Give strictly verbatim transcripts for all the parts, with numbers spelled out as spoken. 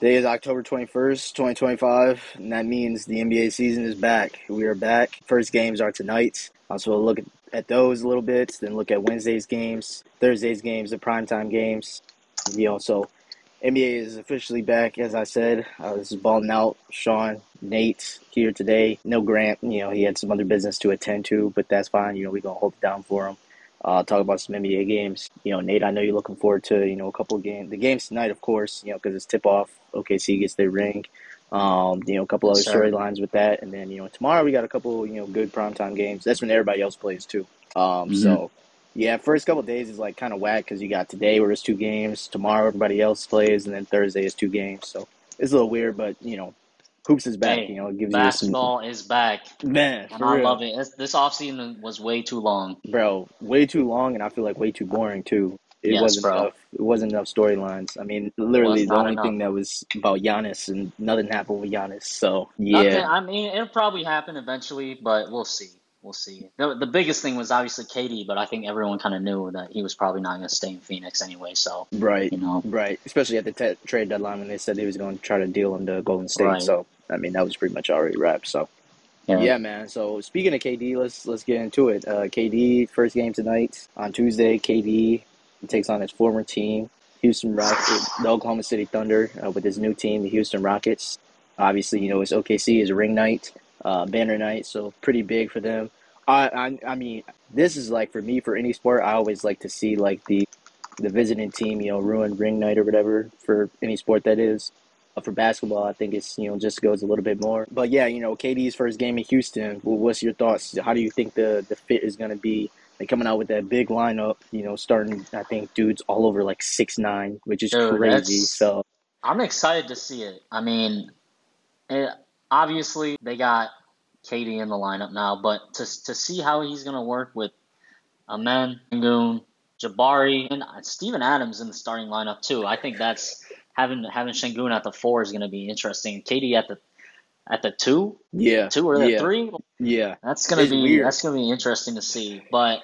Today is October twenty-first, twenty twenty-five, and that means the N B A season is back. We are back. First games are tonight. So we'll look at those a little bit, then look at Wednesday's games, Thursday's games, the primetime games. You know, so N B A is officially back, as I said. Uh, this is Balling Out. Sean, Nate here today. No Grant. You know, he had some other business to attend to, but that's fine. You know, we're going to hold it down for him. Uh, talk about some N B A games. You know, Nate, I know you're looking forward to, you know, a couple of games. The games tonight, of course, you know, because it's tip-off. O K C gets their ring. Um, you know, a couple other Yes, sir. storylines with that. And then, you know, tomorrow we got a couple, you know, good primetime games. That's when everybody else plays, too. Um, Mhm. So, yeah, first couple of days is, like, kind of whack because you got today where there's two games. Tomorrow everybody else plays. And then Thursday is two games. So, it's a little weird, but, you know, hoops is back. You Hey, know, it gives you some basketball is back, – man, and for I real. love it. This, this offseason was way too long. Bro, way too long, and I feel like way too boring too. It Yes, wasn't bro. enough. It wasn't enough storylines. I mean, It was literally the not only enough. thing that was about Giannis, and nothing happened with Giannis. So Nothing. yeah, I mean, it'll probably happen eventually, but we'll see. We'll see. The, the biggest thing was obviously K D, but I think everyone kind of knew that he was probably not going to stay in Phoenix anyway. So, right, you know, right. Especially at the t- trade deadline when they said they was going to try to deal him to Golden State. right. So I mean, that was pretty much already wrapped. So Yeah. yeah, man. So speaking of K D, let's let's get into it. Uh, K D first game tonight on Tuesday. K D takes on his former team, Houston Rockets, the Oklahoma City Thunder, uh, with his new team, the Houston Rockets. Obviously, you know it's O K C is ring night, uh, banner night, so pretty big for them. I, I I mean, this is like for me for any sport. I always like to see like the the visiting team, you know, ruin ring night or whatever for any sport that is. Uh, for basketball, I think it's, you know, just goes a little bit more. But yeah, you know, K D's first game in Houston. Well, what's your thoughts? How do you think the the fit is going to be? Like coming out with that big lineup, you know, starting I think dudes all over like six nine, which is Dude, crazy. that's. So I'm excited to see it. I mean, it, obviously they got K D in the lineup now, but to to see how he's going to work with Amen, Sengun, Jabari, and Steven Adams in the starting lineup too. I think that's having having Sengun at the four is going to be interesting. K D at the at the two, yeah, two or the yeah, three. yeah, That's gonna it's be weird. that's gonna be interesting to see. But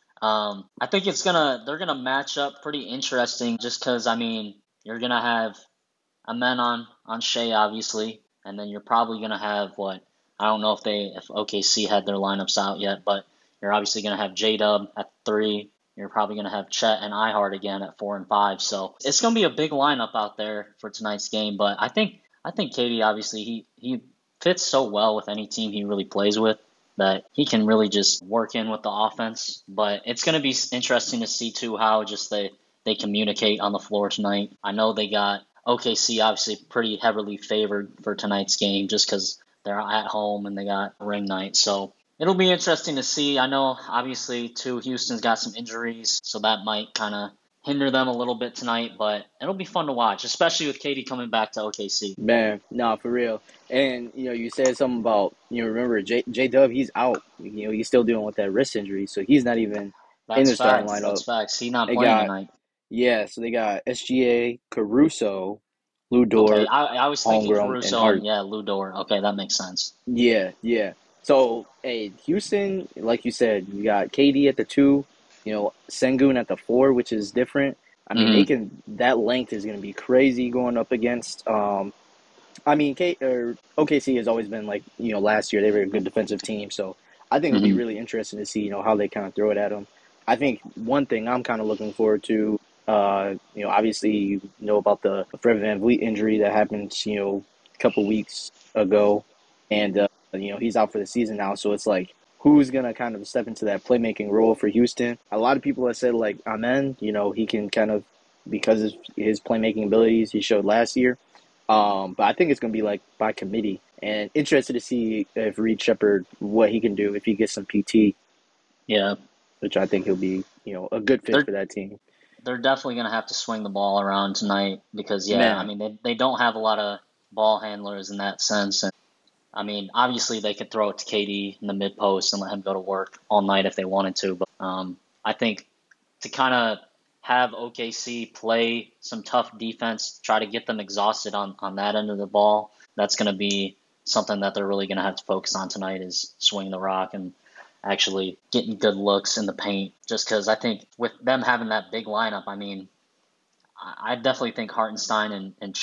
um, I think it's gonna they're gonna match up pretty interesting just because I mean you're gonna have Amen on on Shea obviously, and then you're probably gonna have what I don't know if they if O K C had their lineups out yet, but you're obviously gonna have J Dub at three. You're probably gonna have Chet and Ihart again at four and five. So it's gonna be a big lineup out there for tonight's game. But I think I think K D obviously he he fits so well with any team he really plays with that he can really just work in with the offense. But it's gonna be interesting to see too how just they they communicate on the floor tonight. I know they got O K C obviously pretty heavily favored for tonight's game just because they're at home and they got ring night. So it'll be interesting to see. I know obviously too Houston's got some injuries, so that might kind of hinder them a little bit tonight, but it'll be fun to watch, especially with K D coming back to O K C. Man, nah, for real. And you know, you said something about, you know, remember J J Dub, he's out. You know, he's still dealing with that wrist injury, so he's not even in That's the starting facts. That's lineup. facts. He not They playing got tonight. yeah, so they got S G A, Caruso, Lou Okay, Dort, I I was thinking Holmgren, and Caruso and Hart. yeah, Ludor. Okay, that makes sense. Yeah, yeah. So, hey, Houston, like you said, you got K D at the two, you know, Sengun at the four, which is different. I mean, they Hmm. can that length is going to be crazy going up against. Um, I mean, K or O K C has always been like, you know, last year they were a good defensive team, so I think it'll be Hmm. really interesting to see, you know, how they kind of throw it at them. I think one thing I'm kind of looking forward to, uh, you know, obviously you know about the Fred VanVleet injury that happened, you know, a couple weeks ago, and uh, you know he's out for the season now. So it's like, who's gonna kind of step into that playmaking role for Houston? A lot of people have said like Amen, you know, he can kind of because of his playmaking abilities he showed last year. Um, but I think it's going to be like by committee, and interested to see if Reed Shepard what he can do if he gets some P T, Yeah, which I think he'll be, you know, a good fit they're for that team. they're definitely gonna have to swing the ball around tonight because yeah, I Man, mean they they don't have a lot of ball handlers in that sense. And I mean obviously they could throw it to K D in the mid post and let him go to work all night if they wanted to. But um, I think to kind of have O K C play some tough defense, try to get them exhausted on on that end of the ball, that's gonna be something that they're really gonna have to focus on tonight is swing the rock and actually getting good looks in the paint. Just because I think with them having that big lineup, I mean, I definitely think Hartenstein and, and Chet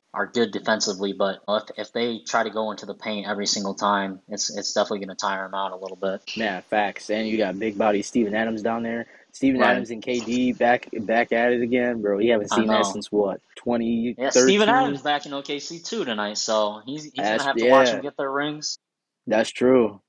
are good defensively, but if if they try to go into the paint every single time, it's it's definitely going to tire them out a little bit. Man, facts. And you got big body Steven Adams down there. Steven Right. Adams and K D back back at it again, bro. We haven't I seen that know. since what, Yeah, Steven twenty thirteen? Adams back in O K C too tonight, so he's he's gonna That's have to watch them yeah, get their rings. that's true.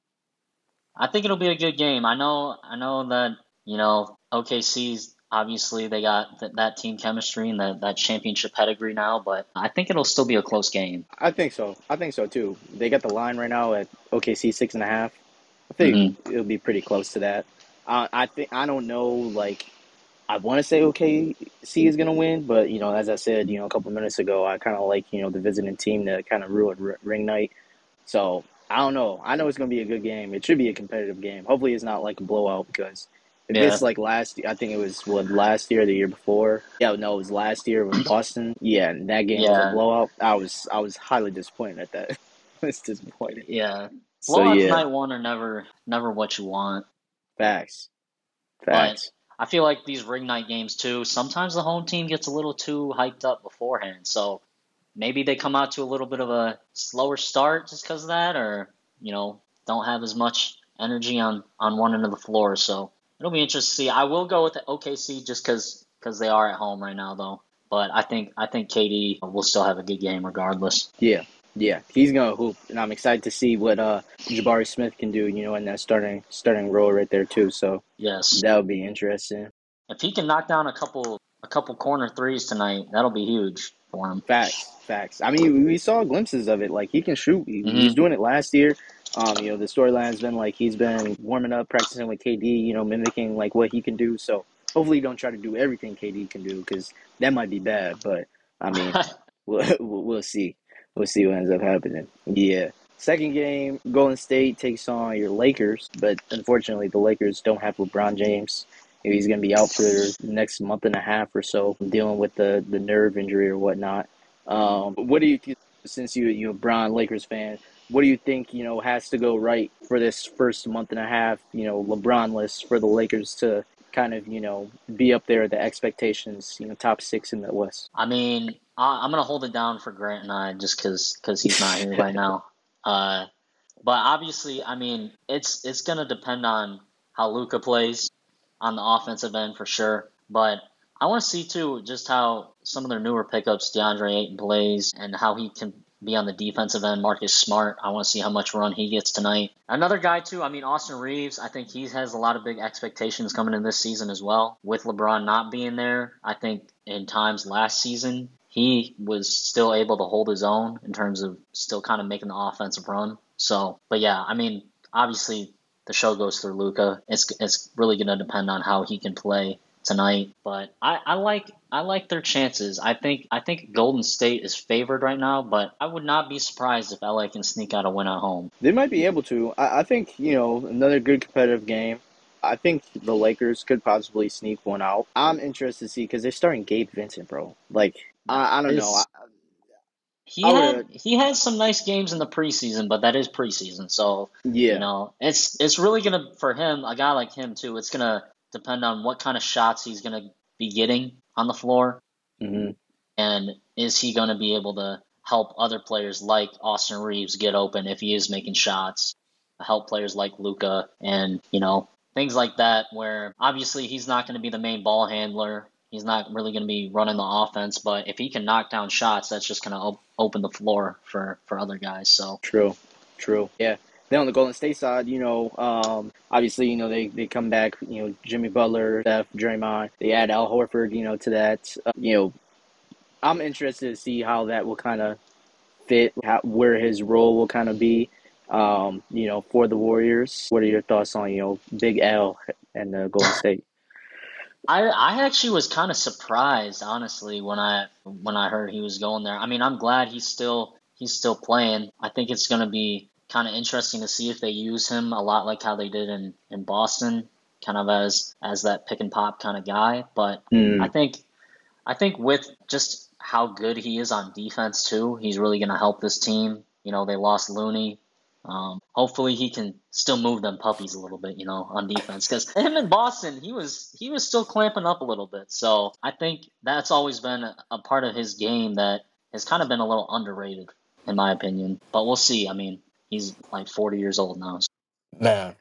I think it'll be a good game. I know I know that, you know, O K C's obviously they got th that team chemistry and that, that championship pedigree now, but I think it'll still be a close game. I think so. I think so too. They got the line right now at O K C six and a half. I think Hmm. it'll be pretty close to that. Uh, I think I don't know. Like I want to say O K C is gonna win, but you know, as I said, you know, a couple minutes ago, I kind of like you know the visiting team to kind of ruin r- ring night. So I don't know. I know it's gonna be a good game. It should be a competitive game. Hopefully, it's not like a blowout because if Yeah, it's like last, I think it was what last year, or the year before. Yeah, no, it was last year with Boston. Yeah, and that game was a yeah, blowout. I was I was highly disappointed at that. I was disappointed. yeah. So Blowouts yeah, night one are never never what you want, facts, but facts. I feel like these ring night games too, sometimes the home team gets a little too hyped up beforehand. So maybe they come out to a little bit of a slower start just because of that, or you know, don't have as much energy on on one end of the floor. So it'll be interesting to see. I will go with the O K C just because because they are at home right now, though. But I think I think K D will still have a good game regardless. Yeah, yeah, he's gonna hoop, and I'm excited to see what uh Jabari Smith can do. You know, in that starting starting role right there too. So Yes, that would be interesting. if he can knock down a couple a couple corner threes tonight, that'll be huge for him. Facts, facts. I mean, we saw glimpses of it. Like he can shoot. He, he was Hmm. doing it last year. Um, you know, the storyline's been like he's been warming up, practicing with K D. You know, mimicking like what he can do. So hopefully, you don't try to do everything K D can do because that might be bad. But I mean, we'll we'll we'll see. We'll see what ends up happening. Yeah. Second game, Golden State takes on your Lakers, but unfortunately, the Lakers don't have LeBron James. He's going to be out for the next month and a half or so, dealing with the, the nerve injury or whatnot. Um, what do you think, since you you're a Bron Lakers fan, what do you think you know has to go right for this first month and a half, you know, LeBron-less for the Lakers to kind of you know be up there at the expectations, you know, top six in the West? I mean, I, I'm gonna hold it down for Grant and I just because because he's not here right now. Uh, but obviously, I mean, it's it's gonna depend on how Luca plays on the offensive end for sure. But I want to see too just how some of their newer pickups, DeAndre Ayton plays, and how he can be on the defensive end. Marcus Smart, I want to see how much run he gets tonight. Another guy too, I mean Austin Reeves, I think he has a lot of big expectations coming in this season as well. With LeBron not being there, I think in times last season he was still able to hold his own in terms of still kind of making the offensive run. So, but yeah, I mean, obviously the show goes through Luca. It's it's really going to depend on how he can play tonight. But I, I like I like their chances. I think I think Golden State is favored right now, but I would not be surprised if L A can sneak out a win at home. They might be able to. I, I think, you know, another good competitive game. I think the Lakers could possibly sneak one out. I'm interested to see because they're starting Gabe Vincent, bro. Like, That I, I don't know. I, is he I would had have, he had some nice games in the preseason, but that is preseason, so you yeah. know it's it's really gonna for him a guy like him too. It's gonna depend on what kind of shots he's gonna be getting on the floor. Hmm. And is he going to be able to help other players like Austin Reeves get open if he is making shots? Help players like Luca and, you know, things like that where obviously he's not going to be the main ball handler. He's not really going to be running the offense, but if he can knock down shots, that's just going to op- open the floor for, for other guys. So, True, true. Yeah. Then on the Golden State side, you know, um, obviously, you know, they, they come back, you know, Jimmy Butler, Steph, Draymond. They add Al Horford, you know, to that. Uh, you know, I'm interested to see how that will kind of fit, how, where his role will kind of be, um, you know, for the Warriors. What are your thoughts on, you know, Big L and the Golden State? I I actually was kind of surprised, honestly, when I when I heard he was going there. I mean, I'm glad he's still he's still playing. I think it's going to be kind of interesting to see if they use him a lot like how they did in in Boston, kind of as as that pick and pop kind of guy. But I Mm, think I think with just how good he is on defense too, he's really going to help this team. You know, they lost Looney. Um, hopefully he can still move them puppies a little bit, you know, on defense. Because him in Boston, he was he was still clamping up a little bit. So I think that's always been a, a part of his game that has kind of been a little underrated, in my opinion. But we'll see. I mean, he's like forty years old now. So. Man,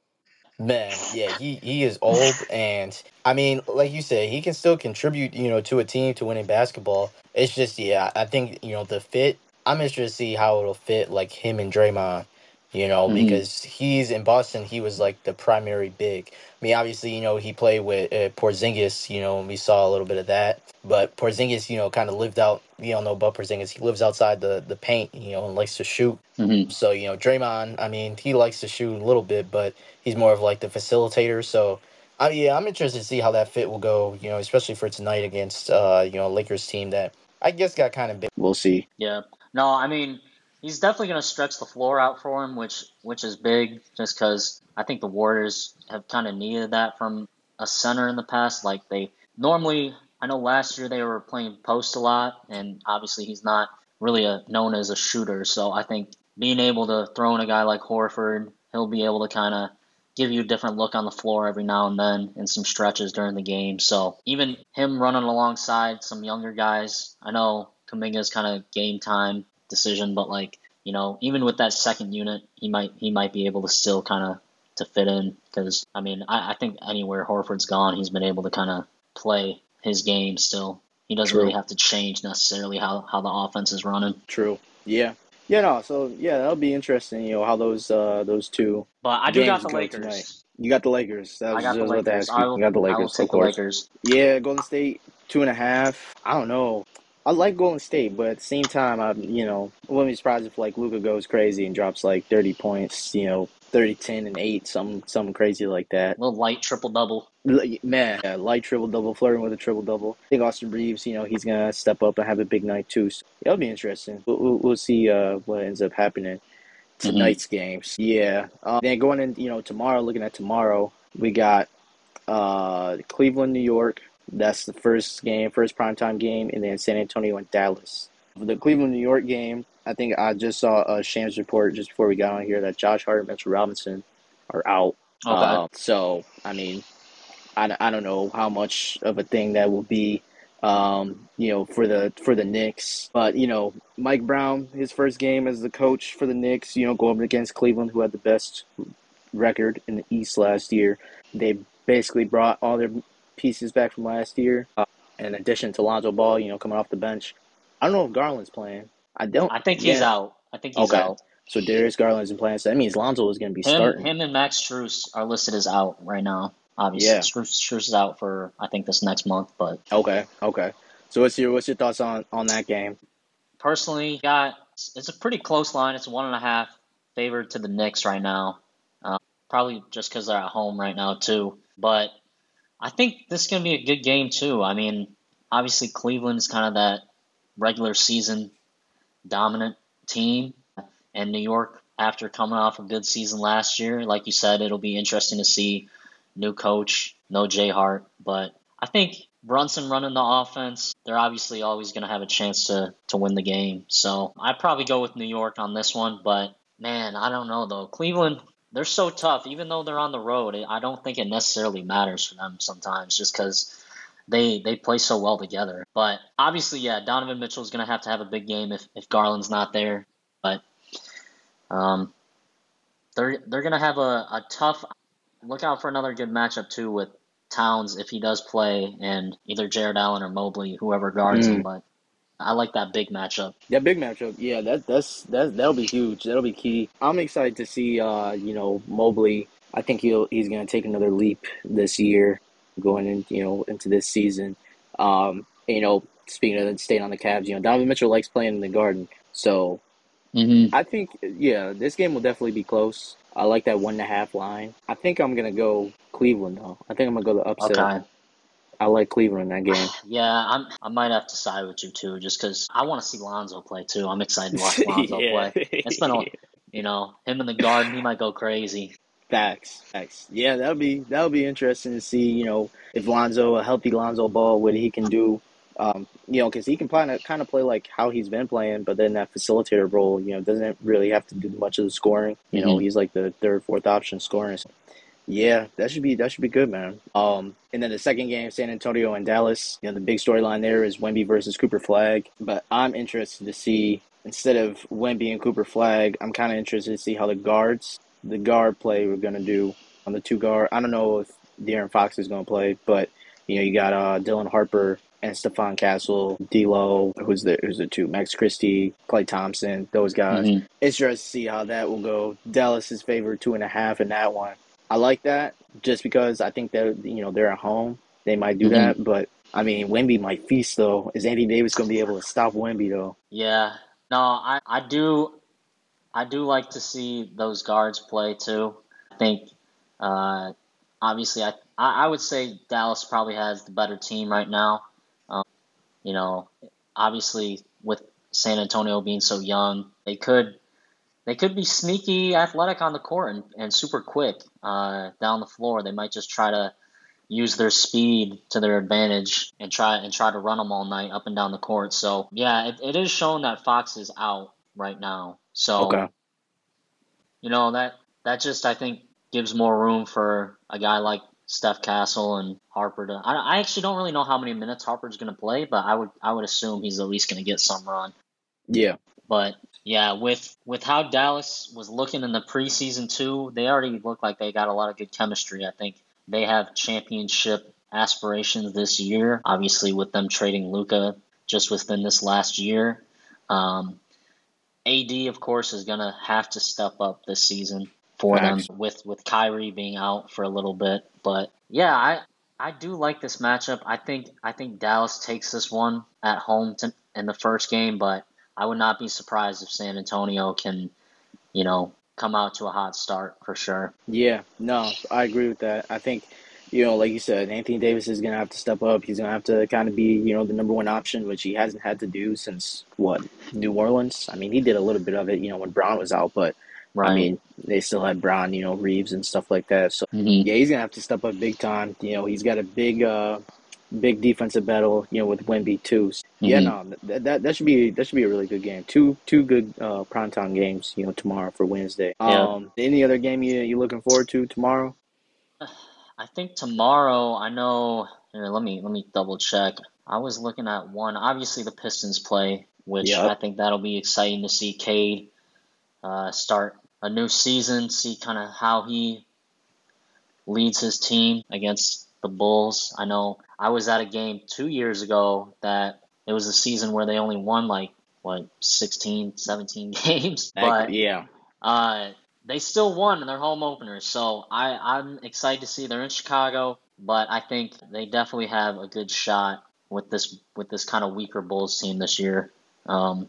man, yeah, he he is old, and I mean, like you said, he can still contribute, you know, to a team to winning basketball. It's just, yeah, I think you know the fit. I'm interested to see how it'll fit, like him and Draymond, you know, hmm because he's in Boston. He was like the primary big. I mean, obviously, you know, he played with uh, Porzingis, you know, and we saw a little bit of that. But Porzingis, you know, kind of lived out. You don't know about Porzingis. He lives outside the the paint, you know, and likes to shoot. hmm So, you know, Draymond, I mean, he likes to shoot a little bit, but he's more of like the facilitator. So, uh, yeah, I'm interested to see how that fit will go, you know, especially for tonight against, uh, you know, a Lakers team that I guess got kind of big. We'll see. Yeah. No, I mean, he's definitely going to stretch the floor out for him, which which is big, just because I think the Warriors have kind of needed that from a center in the past. Like they normally, I know last year they were playing post a lot, and obviously he's not really a, known as a shooter. So I think being able to throw in a guy like Horford, he'll be able to kind of give you a different look on the floor every now and then in some stretches during the game. So even him running alongside some younger guys, I know Kuminga's kind of game time decision, but like, you know, even with that second unit, he might he might be able to still kind of to fit in because I mean I, I think anywhere Horford's gone, he's been able to kind of play his game still. He doesn't True. really have to change necessarily how, how the offense is running. True. Yeah. Yeah. No. So yeah, that'll be interesting. You know how those uh those two But I do got games the go tonight. Lakers. You got the Lakers. That I was just got the about to Lakers. ask you. I You will got the I will Lakers, of take the course. Lakers. Yeah, Golden State two and a half. I don't know. I like Golden State, but at the same time, I you know I wouldn't be surprised if like Luka goes crazy and drops like thirty points. You know, thirty, ten, and eight, something something crazy like that. A little light triple double. Man, yeah, light triple double, flirting with a triple double. I think Austin Reeves, you know, he's gonna step up and have a big night too. So it'll be interesting. We'll, we'll, we'll see uh, what ends up happening hmm tonight's games. Yeah. Uh, then going in, you know, tomorrow. Looking at tomorrow, we got uh, Cleveland, New York. That's the first game, first primetime game, and then San Antonio and Dallas. For the Cleveland, New York game, I think I just saw a Shams report just before we got on here that Josh Hart and Mitchell Robinson are out. Okay. Uh, so I mean, I, I don't know how much of a thing that will be, um, you know, for the for the Knicks. But you know, Mike Brown, his first game as the coach for the Knicks, you know, going up against Cleveland, who had the best record in the East last year. They basically brought all their pieces back from last year, uh, in addition to Lonzo Ball, you know, coming off the bench. I don't know if Garland's playing. I don't. I think he's Yeah. out. I think he's Okay. out. So Darius Garland isn't playing. So that means Lonzo is going to be Him, starting. him, and Max Strus are listed as out right now. Obviously, Yeah. Strus, Strus is out for I think this next month. But Okay. Okay. So what's your what's your thoughts on on that game? personally, got it's a pretty close line. It's one and a half favored to the Knicks right now. Uh, probably just because they're at home right now too. But I think this is gonna be a good game too. I mean, obviously Cleveland is kind of that regular season dominant team, and New York, after coming off a good season last year, like you said, it'll be interesting to see new coach, no Jay Hart, but I think Brunson running the offense, they're obviously always going to have a chance to to win the game. So I'd probably go with New York on this one, but man, I don't know though. Cleveland, they're so tough. Even though they're on the road, I don't think it necessarily matters for them sometimes, just because they they play so well together. But obviously, yeah, Donovan Mitchell is going to have to have a big game if, if Garland's not there. But um, they're they're going to have a, a tough. Look out for another good matchup too with Towns if he does play, and either Jared Allen or Mobley, whoever guards him. Mm. But I like that big matchup. That big matchup, yeah, that that's that that'll be huge. That'll be key. I'm excited to see, uh, you know, Mobley. I think he'll he's gonna take another leap this year, going in, you know, into this season. Um, you know, speaking of staying on the Cavs, you know, Donovan Mitchell likes playing in the Garden, so Mm-hmm. I think, yeah, this game will definitely be close. I like that one and a half line. I think I'm gonna go Cleveland though. I think I'm gonna go the upset. Okay. I like Cleveland in that game. Yeah, I'm. I might have to side with you too, just because I want to see Lonzo play too. I'm excited to watch Lonzo Yeah. play. It's been a, you know, him in the Garden. He might go crazy. Facts, facts. Yeah, that'll be that'll be interesting to see. You know, if Lonzo, a healthy Lonzo Ball, what he can do. Um, you know, because he can kind of kind of play like how he's been playing, but then that facilitator role, you know, doesn't really have to do much of the scoring. You know, Mm-hmm. he's like the third, fourth option scoring. Yeah, that should be that should be good, man. Um, and then the second game, San Antonio and Dallas. You know, the big storyline there is Wemby versus Cooper Flag. But I'm interested to see instead of Wemby and Cooper Flag, I'm kind of interested to see how the guards, the guard play, we're gonna do on the two guard. I don't know if De'Aaron Fox is gonna play, but you know, you got uh, Dylan Harper and Stephon Castle, D'Lo, who's the who's the two, Max Christie, Klay Thompson, those guys. Hmm. It's interesting to see how that will go. Dallas is favored two and a half in that one. I like that just because I think that you know they're at home. They might do Hmm. that, but I mean Wemby might feast though. Is Anthony Davis going to be able to stop Wemby though? Yeah. No, I, I do I do like to see those guards play too. I think uh, obviously I, I I would say Dallas probably has the better team right now. Um, you know, obviously with San Antonio being so young, they could they could be sneaky athletic on the court and, and super quick uh, down the floor. They might just try to use their speed to their advantage and try and try to run them all night up and down the court. So yeah, it, it is shown that Fox is out right now. So Okay. you know that that just I think gives more room for a guy like Steph Castle and Harper to. I, I actually don't really know how many minutes Harper's going to play, but I would I would assume he's at least going to get some run. Yeah. But yeah, with with how Dallas was looking in the preseason too, they already look like they got a lot of good chemistry. I think they have championship aspirations this year. Obviously, with them trading Luka just within this last year, um, A D of course is gonna have to step up this season for them Facts. with with Kyrie being out for a little bit. But yeah, I I do like this matchup. I think I think Dallas takes this one at home to, in the first game, but I would not be surprised if San Antonio can, you know, come out to a hot start for sure. Yeah. No, I agree with that. I think, you know, like you said, Anthony Davis is going to have to step up. He's going to have to kind of be, you know, the number one option, which he hasn't had to do since what, New Orleans. I mean, he did a little bit of it, you know, when Brown was out, but I Right. mean, they still had Brown, you know, Reeves and stuff like that. So Hmm. yeah, he's gonna have to step up big time. You know, he's got a big, uh, big defensive battle. You know, with Wemby too. So, yeah, Hmm. no, that, that that should be that should be a really good game. Two two good uh, primetime games. You know, tomorrow for Wednesday. Yeah. Um, any other game you you looking forward to tomorrow? I think tomorrow, I know, here, let me let me double check. I was looking at one. Obviously, the Pistons play, which I Yep. think that'll be exciting to see Cade uh, start a new season, see kind of how he leads his team against the Bulls. I know I was at a game two years ago that it was a season where they only won like, what, sixteen, seventeen games, That, but yeah. uh, they still won in their home openers. So I, I'm excited to see they're in Chicago, but I think they definitely have a good shot with this with this kind of weaker Bulls team this year. Um,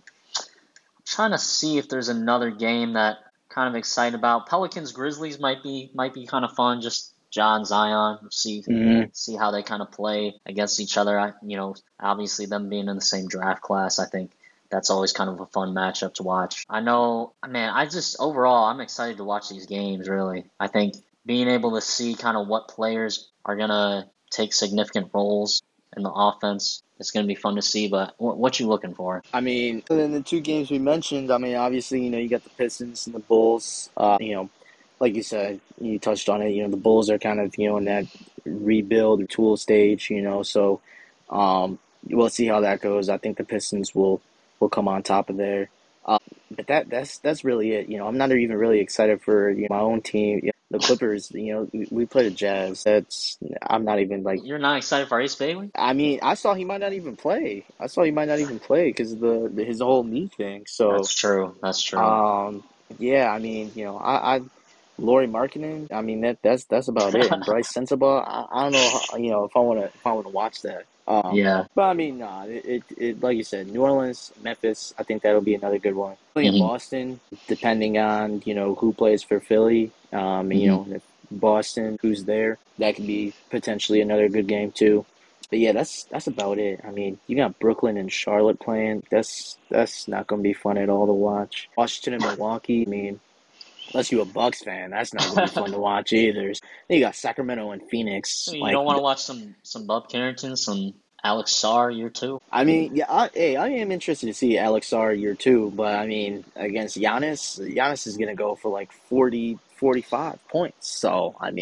trying to see if there's another game that kind of excited about. Pelicans Grizzlies might be might be kind of fun. Just John Zion, see Hmm. see how they kind of play against each other. I, you know, obviously them being in the same draft class, I think that's always kind of a fun matchup to watch. I know, man. I just overall, I'm excited to watch these games. Really, I think being able to see kind of what players are gonna take significant roles in the offense. It's going to be fun to see, but what, what you looking for? I mean, other than the two games we mentioned, I mean, obviously, you know, you got the Pistons and the Bulls. Uh, you know, like you said, you touched on it. You know, the Bulls are kind of, you know, in that rebuild or tool stage. You know, so um, we'll see how that goes. I think the Pistons will will come on top of there. Uh, but that that's that's really it. You know, I'm not even really excited for you know, my own team. You know, the Clippers. You know, we, we play the Jazz. That's I'm not even like. You're not excited for Ace Bailey? I mean, I saw he might not even play. I saw he might not even play because of the, the his whole knee thing. So, That's true. That's true. um, yeah, I mean, you know, I, I Laurie Markkinen. I mean, that that's that's about it. And Bryce Sensabaugh. I, I don't know, how, you know, if I want to if I want to watch that. Um, Yeah. but I mean, nah, it, it, it like you said, New Orleans, Memphis. I think that'll be another good one. Philly and Hmm. Boston, depending on you know who plays for Philly. Um, and, you Hmm. know, if Boston, who's there, that could be potentially another good game too. But yeah, that's that's about it. I mean, you got Brooklyn and Charlotte playing. That's that's not going to be fun at all to watch. Washington and Milwaukee. I mean, unless you're a Bucks fan, that's not going to be fun to watch either. Then you got Sacramento and Phoenix. You Like, don't want to watch some some Bub Carrington, some Alex Sarr year two? I mean, yeah, I, hey, I am interested to see Alex Sarr year two, but I mean, against Giannis, Giannis is going to go for like forty, forty-five points. So, I mean,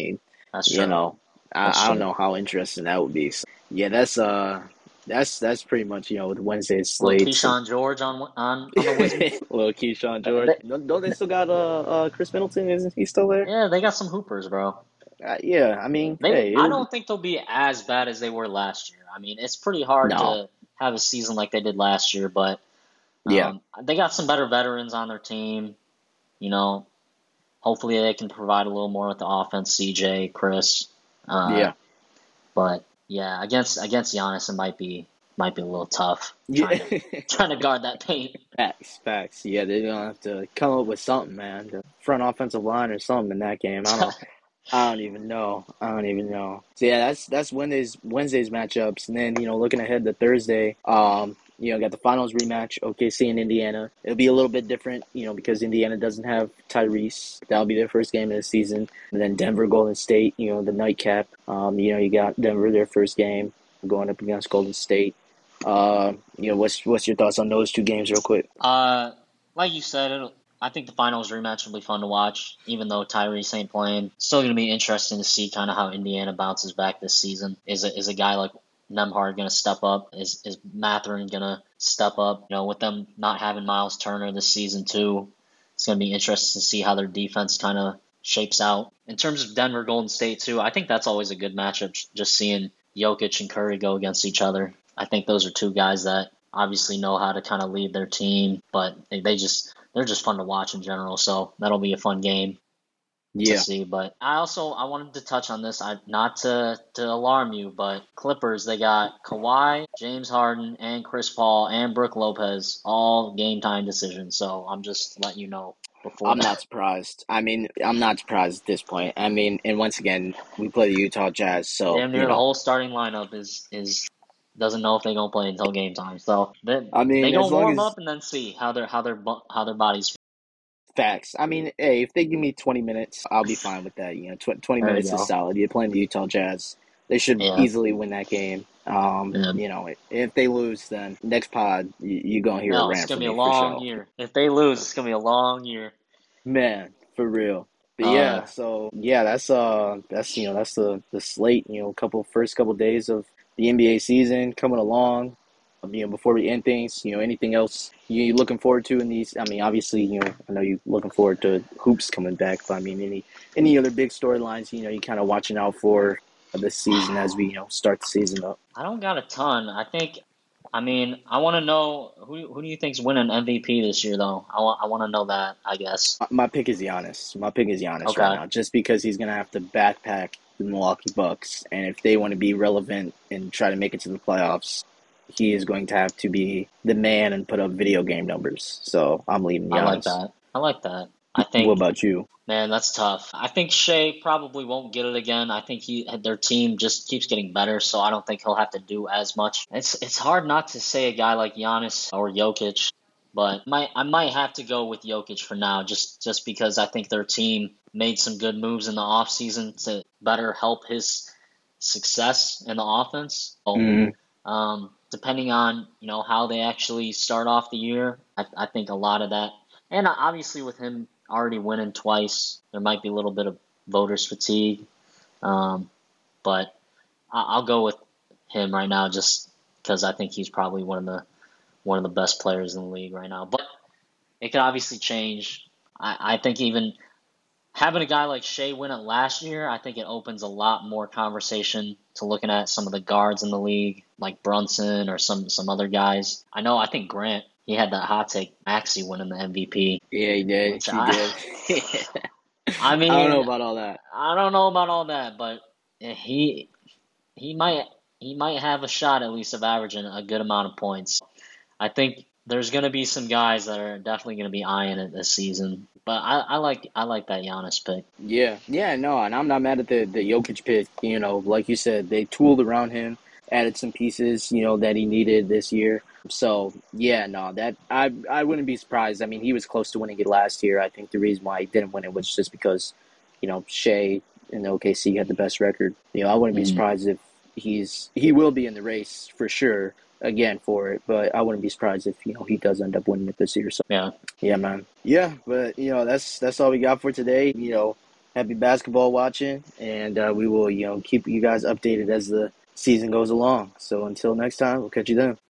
That's You true. know, I, That's I don't true. know how interesting that would be. So, yeah, that's uh, that's that's pretty much you know with Wednesday's Little slates and Keyshawn George on on on the Wizards. little Keyshawn Uh, George. They, Don't, don't they still got uh, uh Chris Middleton? Isn't he still there? yeah, they got some hoopers, bro. Uh, yeah, I mean, They, hey, I it'll be don't think they'll be as bad as they were last year. I mean, it's pretty hard no, to have a season like they did last year, but yeah, um, they got some better veterans on their team. You know, hopefully they can provide a little more with the offense. C J, Chris, uh, yeah, but yeah, against against Giannis, it might be might be a little tough yeah. trying to trying to guard that paint. Facts, facts. Yeah, they're gonna have to come up with something, man. The front offensive line or something in that game. I don't. I don't even know. I don't even know. So yeah, that's that's Wednesday's Wednesday's matchups, and then you know looking ahead to Thursday, um, you know got the finals rematch, O K C and Indiana. It'll be a little bit different, you know, because Indiana doesn't have Tyrese. That'll be their first game of the season, and then Denver Golden State, you know, the nightcap. Um, you know, you got Denver their first game going up against Golden State. Uh, you know, what's what's your thoughts on those two games, real quick? Uh, like you said, it'll, I think the finals rematch will be fun to watch, even though Tyrese ain't playing. Still going to be interesting to see kind of how Indiana bounces back this season. Is a, is a guy like Nemhard going to step up? Is is Mathurin going to step up? You know, with them not having Miles Turner this season too, it's going to be interesting to see how their defense kind of shapes out. In terms of Denver Golden State too, I think that's always a good matchup. Just seeing Jokic and Curry go against each other. I think those are two guys that obviously know how to kind of lead their team, but they, they just they're just fun to watch in general. So that'll be a fun game to Yeah. see. But I also I wanted to touch on this, I not to to alarm you, but Clippers, they got Kawhi, James Harden, and Chris Paul and Brook Lopez all game time decisions. So I'm just letting you know before I'm that. not surprised. I mean, I'm not surprised at this point. I mean, and once again, we play the Utah Jazz, so Damn you near the know. whole starting lineup is is doesn't know if they're gonna play until game time. So they I they mean, as gonna long warm as up and then see how their how their bu- how their bodies. facts. I mean, hey, if they give me twenty minutes, I'll be fine with that. You know, tw- twenty There you minutes is go. solid. You're playing the Utah Jazz. They should Yeah, easily win that game. Um, yeah. you know, if they lose, then next pod you, you're gonna hear a No, it's rant gonna from be a me for long sure. year. If they lose, it's gonna be a long year. Man, for real. But yeah, Uh, so yeah, that's uh that's you know, that's the the slate, you know, couple first couple days of the N B A season coming along. Um, You know, before we end things, you know, anything else you you looking forward to in these? I mean, obviously, you know, I know you looking forward to hoops coming back, but I mean, any any other big storylines, you know, you kind of watching out for this season as we, you know, start the season up. I don't got a ton. I think. I mean, I want to know who who do you think's winning M V P this year, though. I want I want to know that. I guess. My my pick is Giannis. My pick is Giannis right Okay. now, just because he's gonna have to backpack the Milwaukee Bucks, and if they want to be relevant and try to make it to the playoffs, he is going to have to be the man and put up video game numbers. So I'm leaving I like Giannis. that. I like that. I What think. about you? Man, that's tough. I think Shea probably won't get it again. I think he their team just keeps getting better, so I don't think he'll have to do as much. It's it's hard not to say a guy like Giannis or Jokic, but might I might have to go with Jokic for now, just just because I think their team made some good moves in the offseason to better help his success in the offense. So, Mm, um, depending on you know how they actually start off the year, I, I think a lot of that, and obviously with him already winning twice, there might be a little bit of voters fatigue. Um, but I, I'll go with him right now, just because I think he's probably one of the one of the best players in the league right now. But it could obviously change. I, I think even having a guy like Shea win it last year, I think it opens a lot more conversation to looking at some of the guards in the league, like Brunson or some some other guys. I know. I think Grant, he had that hot take, Maxey winning the M V P, yeah, he did. which He I, did. I I don't know mean, about all that. I don't know about all that, but he he might he might have a shot at least of averaging a good amount of points. I think there's going to be some guys that are definitely going to be eyeing it this season. But I, I like I like that Giannis pick. Yeah, yeah, no, and I'm not mad at the the Jokic pick. You know, like you said, they tooled around him, added some pieces, you know, that he needed this year. So yeah, no, that I I wouldn't be surprised. I mean, he was close to winning it last year. I think the reason why he didn't win it was just because, you know, Shea and O K C had the best record. You know, I wouldn't be Mm, surprised if he's he will be in the race for sure again for it, but I wouldn't be surprised if you know he does end up winning it this year. So yeah. yeah, man. Yeah, but you know that's that's all we got for today. You know, happy basketball watching, and uh, we will, you know, keep you guys updated as the season goes along. So until next time, we'll catch you then.